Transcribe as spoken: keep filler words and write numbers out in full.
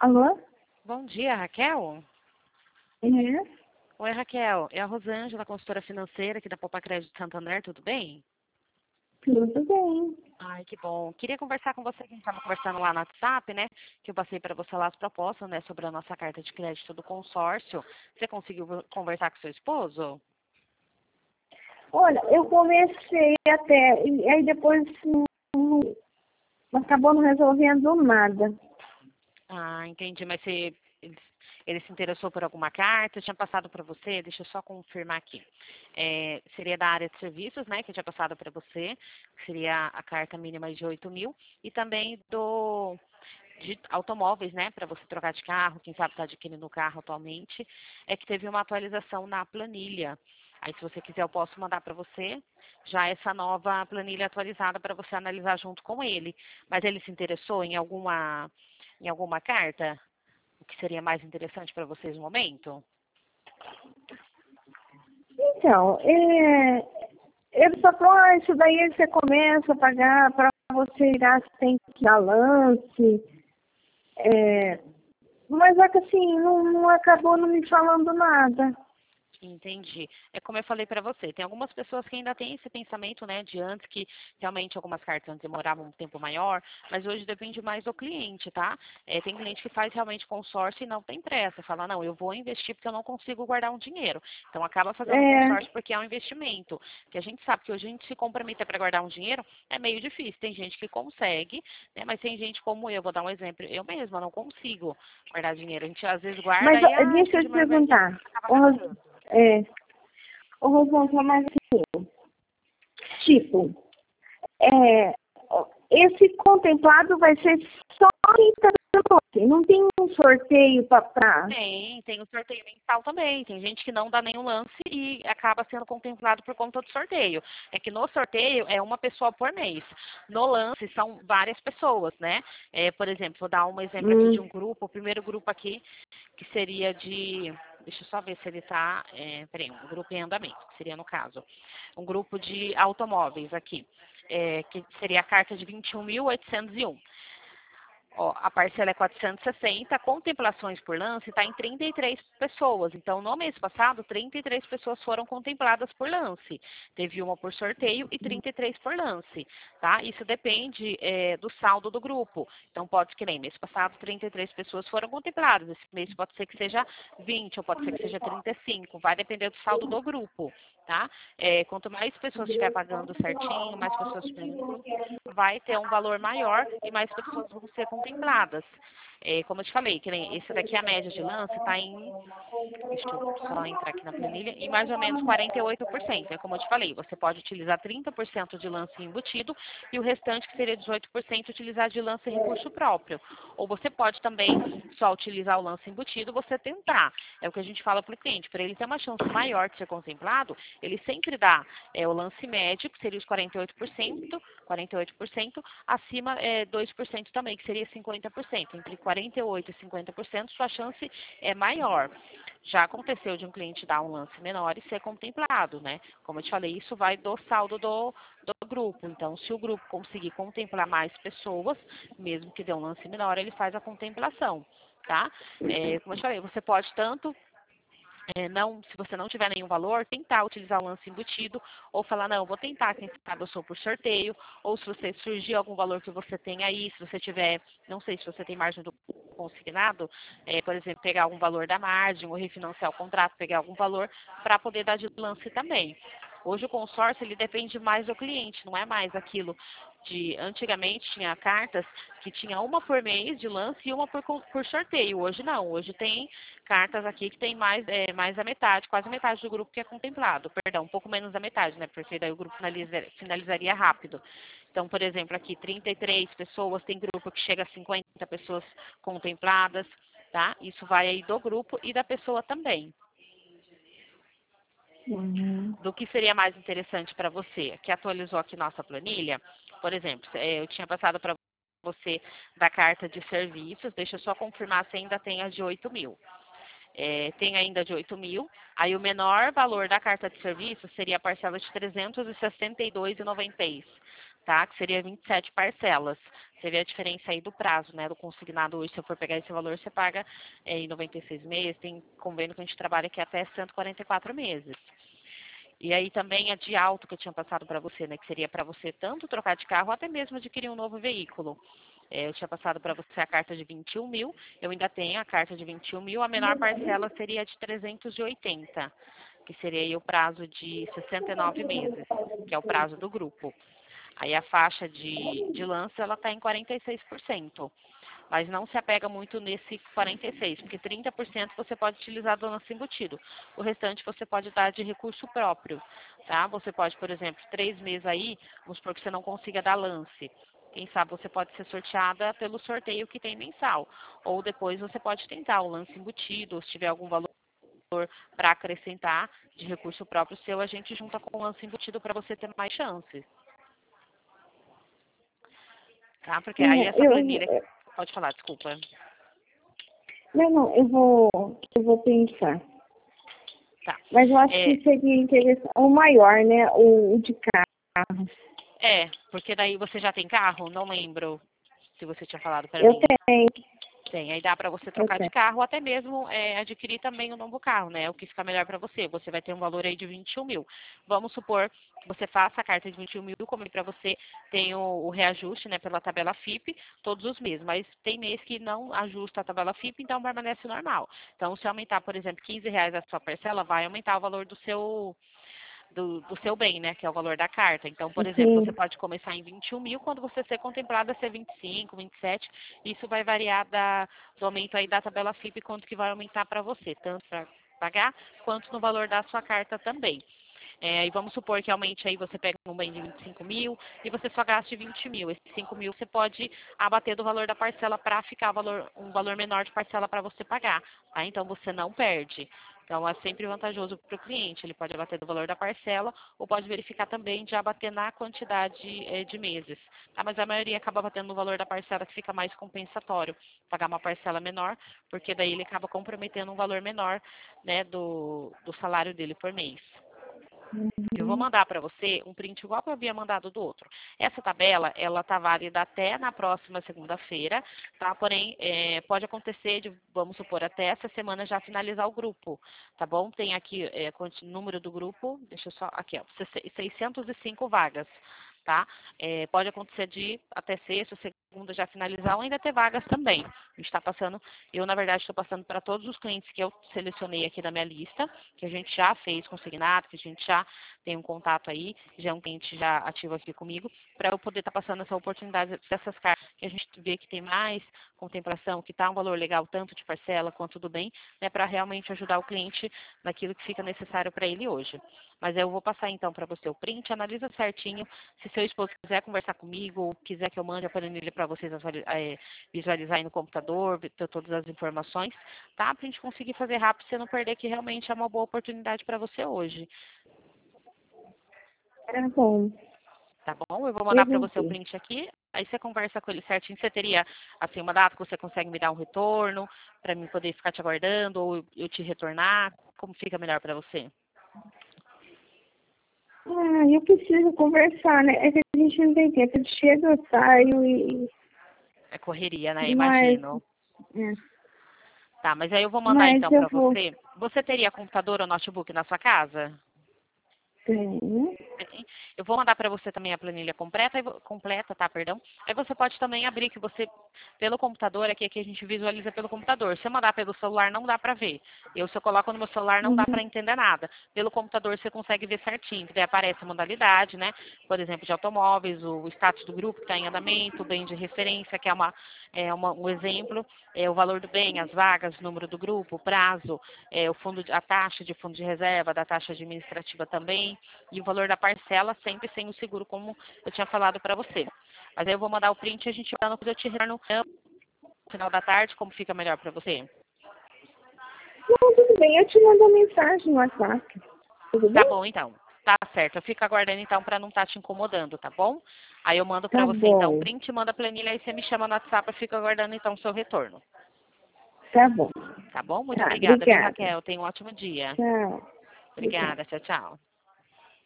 Alô? Bom dia, Raquel. É? Oi, Raquel. É a Rosângela, consultora financeira aqui da Poupa Crédito Santander, tudo bem? Tudo bem. Ai, que bom. Queria conversar com você, que a gente estava conversando lá no WhatsApp, né? Que eu passei para você lá as propostas, né? Sobre a nossa carta de crédito do consórcio. Você conseguiu conversar com seu esposo? Olha, eu comecei até, e aí depois não, não- acabou não resolvendo nada. Ah, entendi. Mas você, ele, ele se interessou por alguma carta? Eu tinha passado para você, deixa eu só confirmar aqui. É, seria da área de serviços, né? Que eu tinha passado para você, que seria a carta mínima de oito mil. E também do de automóveis, né? Para você trocar de carro, quem sabe está adquirindo o carro atualmente. É que teve uma atualização na planilha. Aí, se você quiser, eu posso mandar para você já essa nova planilha atualizada para você analisar junto com ele. Mas ele se interessou em alguma em alguma carta? O que seria mais interessante para vocês no momento? Então, é, ele só falou, ah, isso daí você começa a pagar para você ir, você tem que dar lance. É, mas é que assim, não, não acabou não me falando nada. Entendi. É como eu falei para você, tem algumas pessoas que ainda têm esse pensamento, né, de antes que realmente algumas cartas antes demoravam um tempo maior, mas hoje depende mais do cliente, tá? É, tem cliente que faz realmente consórcio e não tem pressa, fala, não, eu vou investir porque eu não consigo guardar um dinheiro. Então acaba fazendo É, consórcio porque é um investimento. Que a gente sabe que hoje a gente se comprometer para guardar um dinheiro é meio difícil. Tem gente que consegue, né, mas tem gente como eu, vou dar um exemplo, eu mesma não consigo guardar dinheiro. A gente às vezes guarda mas e, ó, ah, deixa eu surge te uma emergência perguntar. e acaba Ô, Ros- gastando. é, ô Rosângela, mas assim, tipo, é, esse contemplado vai ser só quem está dando lance. Não tem um sorteio para. Tem, tem o sorteio mensal também. Tem gente que não dá nenhum lance e acaba sendo contemplado por conta do sorteio. É que no sorteio é uma pessoa por mês. No lance são várias pessoas, né? É, por exemplo, vou dar um exemplo aqui de Hum, um grupo. O primeiro grupo aqui, que seria de. Deixa eu só ver se ele está. É, peraí, um grupo em andamento, que seria no caso. Um grupo de automóveis aqui. É, que seria a carta de vinte e um mil oitocentos e um. Ó, a parcela é quatrocentos e sessenta, contemplações por lance está em trinta e três pessoas. Então, no mês passado, trinta e três pessoas foram contempladas por lance. Teve uma por sorteio e trinta e três por lance, tá? Isso depende é, do saldo do grupo. Então, pode ser que nem mês passado, trinta e três pessoas foram contempladas. Esse mês pode ser que seja vinte, ou pode ser que seja trinta e cinco. Vai depender do saldo do grupo, tá? É, quanto mais pessoas estiver pagando certinho, mais pessoas estiverem no grupo, vai ter um valor maior e mais pessoas vão ser contempladas. É, como eu te falei, que nem esse daqui, a média de lance está em, deixa eu só entrar aqui na planilha, em mais ou menos quarenta e oito por cento. É como eu te falei, você pode utilizar trinta por cento de lance embutido e o restante, que seria dezoito por cento, utilizar de lance recurso próprio. Ou você pode também só utilizar o lance embutido, você tentar. É o que a gente fala para o cliente, para ele ter uma chance maior de ser contemplado, ele sempre dá é, o lance médio, que seria os quarenta e oito por cento, quarenta e oito por cento, acima é, dois por cento também, que seria cinquenta por cento. Entre quarenta e oito por cento e cinquenta por cento, sua chance é maior. Já aconteceu de um cliente dar um lance menor e ser contemplado, né? Como eu te falei, isso vai do saldo do, do grupo. Então, se o grupo conseguir contemplar mais pessoas, mesmo que dê um lance menor, ele faz a contemplação, tá? É, como eu te falei, você pode tanto é, não, se você não tiver nenhum valor, tentar utilizar o lance embutido, ou falar, não, vou tentar, quem sabe eu sou por sorteio, ou se você surgir algum valor que você tem aí, se você tiver, não sei se você tem margem do consignado, é, por exemplo, pegar algum valor da margem, ou refinanciar o contrato, pegar algum valor, para poder dar de lance também. Hoje o consórcio, ele depende mais do cliente, não é mais aquilo de, antigamente tinha cartas que tinha uma por mês de lance e uma por, por sorteio. Hoje não, hoje tem cartas aqui que tem mais, é, mais da metade, quase metade do grupo que é contemplado. Perdão, um pouco menos da metade, né? Porque daí o grupo finaliza, finalizaria rápido. Então, por exemplo, aqui trinta e três pessoas, tem grupo que chega a cinquenta pessoas contempladas, tá? Isso vai aí do grupo e da pessoa também. uhum. Do que seria mais interessante para você, que atualizou aqui nossa planilha, por exemplo, é, eu tinha passado para você da carta de serviços, deixa eu só confirmar se ainda tem a de oito mil. É, tem ainda de oito mil, aí o menor valor da carta de serviço seria a parcela de trezentos e sessenta e dois reais e noventa centavos. tá? Que seria vinte e sete parcelas. Você vê a diferença aí do prazo, né? Do consignado hoje, se eu for pegar esse valor, você paga é, em noventa e seis meses. Tem convênio que a gente trabalha aqui até cento e quarenta e quatro meses. E aí também a de alto que eu tinha passado para você, né? Que seria para você tanto trocar de carro, até mesmo adquirir um novo veículo. É, eu tinha passado para você a carta de vinte e um mil, eu ainda tenho a carta de vinte e um mil, a menor parcela seria de trezentos e oitenta, que seria aí o prazo de sessenta e nove meses, que é o prazo do grupo. Aí a faixa de, de lance, ela está em quarenta e seis por cento. Mas não se apega muito nesse quarenta e seis por cento, porque trinta por cento você pode utilizar do lance embutido. O restante você pode dar de recurso próprio, tá? Você pode, por exemplo, três meses aí, vamos supor que você não consiga dar lance. Quem sabe você pode ser sorteada pelo sorteio que tem mensal. Ou depois você pode tentar o lance embutido, ou se tiver algum valor para acrescentar de recurso próprio seu, a gente junta com o lance embutido para você ter mais chances. Tá? Porque aí É, essa eu, planilha... Pode falar, desculpa. não, não, eu vou, eu vou pensar. Tá. Mas eu acho É, que seria interessante, o maior, né? O, o de carro. é, porque daí você já tem carro? Não lembro se você tinha falado para Eu mim. tenho, Tem, aí dá para você eu trocar de tenho. carro, ou até mesmo é, adquirir também um novo carro, né? O que fica melhor para você. Você vai ter um valor aí de vinte e um mil. Vamos supor que você faça a carta de vinte e um mil, como para você tem o, o reajuste, né, pela tabela F I P todos os meses. Mas tem mês que não ajusta a tabela F I P, então permanece normal. Então, se aumentar, por exemplo, quinze reais a sua parcela, vai aumentar o valor do seu do, do seu bem, né, que é o valor da carta. Então, por exemplo, você Sim. pode começar em vinte e um mil, quando você ser contemplada ser vinte e cinco, vinte e sete. Isso vai variar da, do aumento aí da tabela F I P, quanto que vai aumentar para você, tanto para pagar, quanto no valor da sua carta também. É, e vamos supor que aumente aí, você pega um bem de vinte e cinco mil e você só gaste vinte mil. Esses cinco mil você pode abater do valor da parcela para ficar valor, um valor menor de parcela para você pagar. Tá? Então você não perde. Então é sempre vantajoso para o cliente. Ele pode abater do valor da parcela ou pode verificar também de abater na quantidade é, de meses. Tá? Mas a maioria acaba abatendo no valor da parcela, que fica mais compensatório. Pagar uma parcela menor, porque daí ele acaba comprometendo um valor menor, né, do, do salário dele por mês. Eu vou mandar para você um print igual que eu havia mandado do outro. Essa tabela, ela está válida até na próxima segunda-feira, tá? Porém, é, pode acontecer de, vamos supor, até essa semana já finalizar o grupo, tá bom? Tem aqui é, o número do grupo, deixa eu só, aqui, ó, seiscentas e cinco vagas, tá? É, pode acontecer de até sexta, segunda já finalizar ou ainda ter vagas também. A gente está passando, eu na verdade estou passando para todos os clientes que eu selecionei aqui na minha lista, que a gente já fez consignado, que a gente já tem um contato aí, já é um cliente já ativo aqui comigo, para eu poder estar tá passando essa oportunidade dessas cartas que a gente vê que tem mais contemplação, que está um valor legal tanto de parcela quanto do bem, né, para realmente ajudar o cliente naquilo que fica necessário para ele hoje. Mas eu vou passar então para você o print, analisa certinho. Se seu esposo quiser conversar comigo ou quiser que eu mande a planilha para vocês é, visualizar aí no computador, ter todas as informações, tá? Para a gente conseguir fazer rápido, você não perder, que realmente é uma boa oportunidade para você hoje. Tá bom. Tá bom? Eu vou mandar Eu para vou você o ver. print aqui, aí você conversa com ele certinho. Você teria, assim, uma data que você consegue me dar um retorno, para mim poder ficar te aguardando, ou eu te retornar? Como fica melhor para você? Ah, eu preciso conversar, né? É que a gente não tem tempo. Eu chego, eu saio e... É correria, né? Mas, Imagino. é, Tá, mas aí eu vou mandar mas então eu para vou... você. Você teria computador ou notebook na sua casa? Tenho. Tem. Eu vou mandar para você também a planilha completa, completa, tá, perdão. Aí você pode também abrir que você, pelo computador, aqui, aqui a gente visualiza pelo computador. Se eu mandar pelo celular, não dá para ver. Eu, se eu coloco no meu celular, não dá Uhum. para entender nada. Pelo computador, você consegue ver certinho, que daí aparece a modalidade, né? Por exemplo, de automóveis, o status do grupo que está em andamento, o bem de referência, que é, uma, é uma, um exemplo, é o valor do bem, as vagas, o número do grupo, o prazo, é, o fundo, de- a taxa de fundo de reserva, da taxa administrativa também, e o valor da parcela, sempre sem o seguro, como eu tinha falado para você. Mas aí eu vou mandar o print e a gente vai no eu te retorno no final da tarde, como fica melhor para você. Não, tudo bem. Eu te mando uma mensagem no WhatsApp. Tudo Tá bem? bom, então. Tá certo. Eu fico aguardando, então, para não estar te incomodando, tá bom? Aí eu mando para Tá você, então, o bom. print, manda a planilha, aí você me chama no WhatsApp, eu fico aguardando, então, o seu retorno. Tá bom. Tá bom? Muito Tá, obrigada, viu, obrigada. Raquel? Tenha um ótimo dia. Tchau. Obrigada. Obrigada. Tchau, tchau.